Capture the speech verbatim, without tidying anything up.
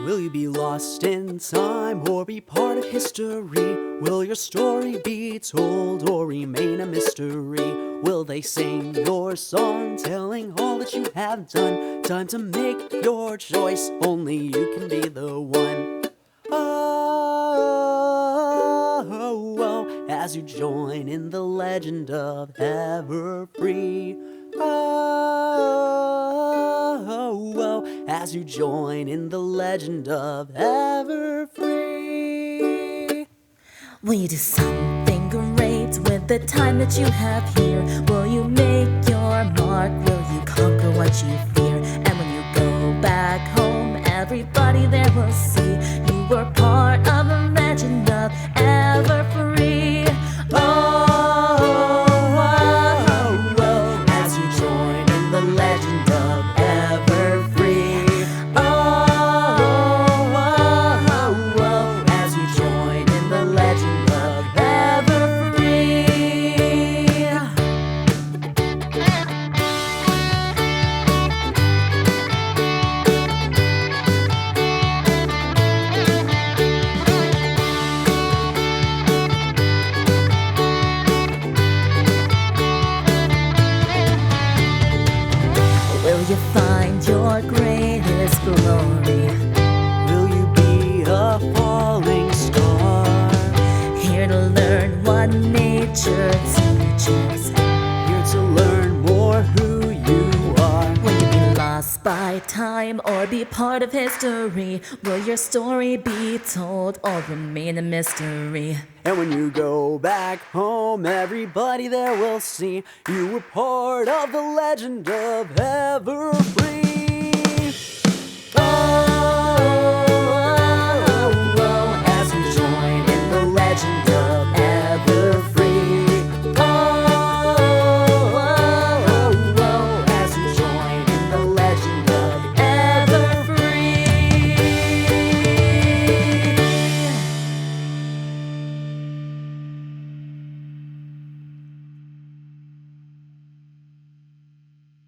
Will you be lost in time or be part of history? Will your story be told or remain a mystery? Will they sing your song telling all that you have done? Time to make your choice, only you can be the one. Oh, oh, oh, as you join in the legend of Everfree. Oh, oh, oh, as you join in the legend of Everfree. Will you do something great with the time that you have here? Will you make your mark? Will you conquer what you fear? And when you go back home, everybody there will see you were part of the legend of Everfree. Oh, oh, oh, oh, as you join in the legend of Everfree. Oh, oh, oh, oh, as you join in the legend of Everfree. Will you find your greatest glory? Will you be a falling star? Here to learn what nature teaches. Here to learn more who you are. Will you be lost by time or be part of history? Will your story be told or remain a mystery? And when you go back home, everybody there will see you were part of the legend of Everfree.